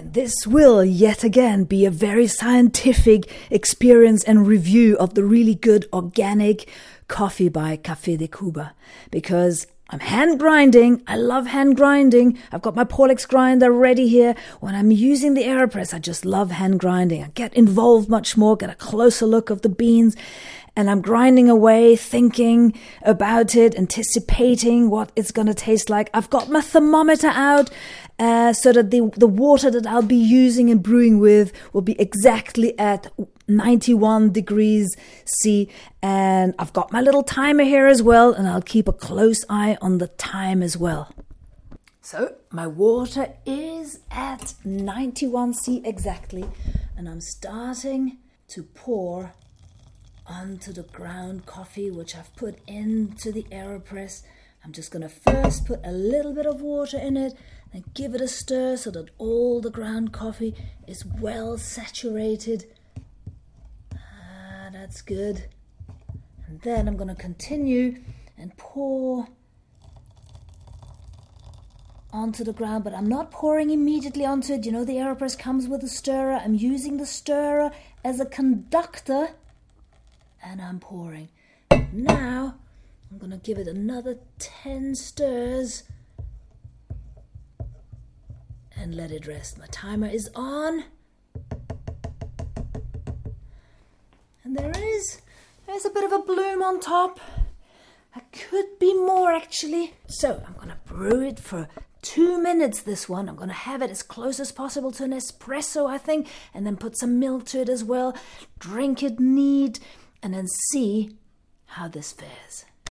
And this will yet again be a very scientific experience and review of the really good organic coffee by Café de Cuba, because I'm hand grinding. I love hand grinding. I've got my Porlex grinder ready here. When I'm using the AeroPress, I just love hand grinding. I get involved much more, get a closer look of the beans, and I'm grinding away, thinking about it, anticipating what it's going to taste like. I've got my thermometer out so that the water that I'll be using and brewing with will be exactly at 91 degrees C. And I've got my little timer here as well, and I'll keep a close eye on the time as well. So my water is at 91 C exactly, and I'm starting to pour onto the ground coffee, which I've put into the AeroPress. I'm just going to first put a little bit of water in it and give it a stir so that all the ground coffee is well saturated. That's good. And then I'm going to continue and pour onto the ground, but I'm not pouring immediately onto it. You know, the AeroPress comes with a stirrer. I'm using the stirrer as a conductor, and I'm pouring. Now I'm going to give it another 10 stirs and let it rest. My timer is on. And there's a bit of a bloom on top. There could be more actually. So I'm going to brew it for 2 minutes, this one. I'm going to have it as close as possible to an espresso, I think, and then put some milk to it as well. Drink it neat, and then see how this fares.